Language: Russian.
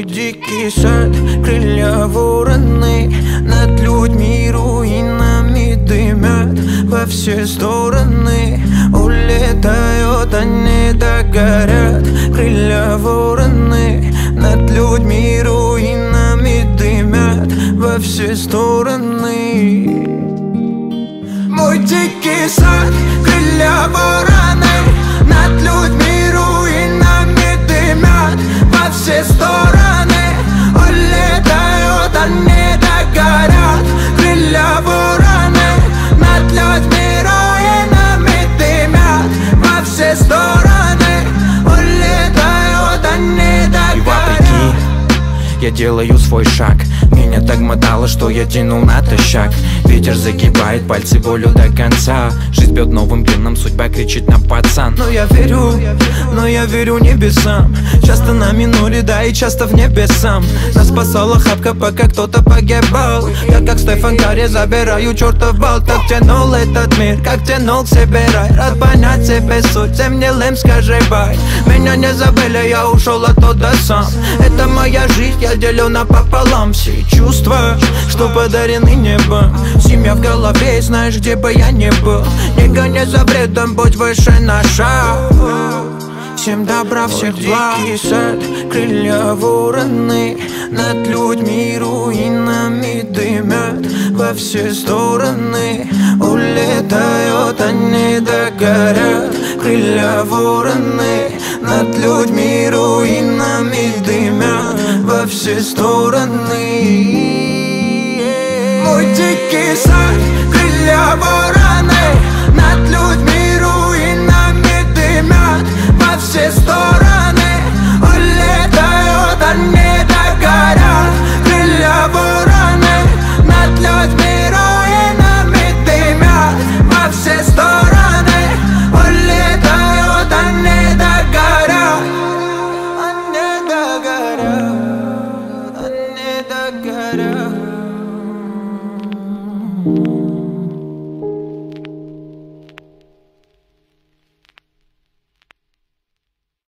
Мой дикий сад, крылья вороны, над людьми руинами дымят во все стороны. Улетают, они догорят. Крылья вороны, над людьми руинами дымят во все стороны. Мой дикий сад, крылья вороны, над людьми руинами дымят во все стороны. Улетают, они догорят. Крылья вороны, над людьми руинами дымят во все стороны. Улетают, они догорят. Я делаю свой шаг, меня так мотало, что я тянул натощак. Ветер загибает пальцы волю до конца. Жизнь бьет новым геном, судьба кричит на пацан. Но я верю небесам. Часто на миноре, да и часто в небесам. Нас спасала хапка, пока кто-то погибал. Я как Стефан Карри забираю чертов бал. Так тянул этот мир, как тянул к себе рай. Рад понять себе суть, всем гнилым скажи бай. Меня не забыли, я ушел оттуда сам. Это моя жизнь, я делю напополам. Все чувства, что подарены небом. Семья в голове, и знаешь, где бы я ни был. Не гони за бредом, будь выше на шаг. Всем добра, всех благ. Дикий сад, крылья вороны, над людьми руинами дымят во все стороны. Улетают, они догорят. Крылья вороны, над людьми руинами дымят во все стороны. Мой дикий сад.